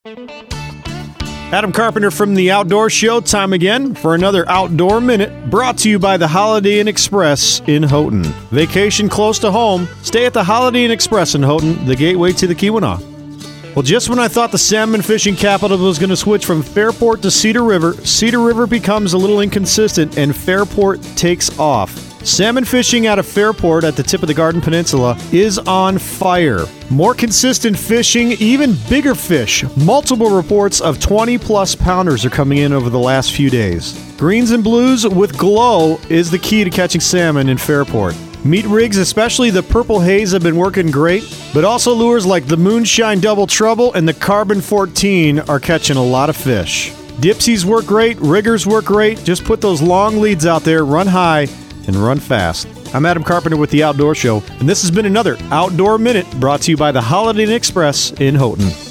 Adam Carpenter from the Outdoor Show. Time again for another Outdoor Minute, brought to you by the Holiday Inn Express in Houghton. Vacation close to home? Stay at the Holiday Inn Express in Houghton, the gateway to the Keweenaw. Well, just when I thought the salmon fishing capital was going to switch from Fairport to Cedar River becomes a little inconsistent and Fairport takes off. Salmon fishing out of Fairport at the tip of the Garden Peninsula is on fire. More consistent fishing, even bigger fish. Multiple reports of 20-plus pounders are coming in over the last few days. Greens and blues with glow is the key to catching salmon in Fairport. Meat rigs, especially the Purple Haze, have been working great, but also lures like the Moonshine Double Trouble and the Carbon 14 are catching a lot of fish. Dipsies work great, riggers work great. Just put those long leads out there, run high, and run fast. I'm Adam Carpenter with The Outdoor Show, and this has been another Outdoor Minute brought to you by the Holiday Inn Express in Houghton.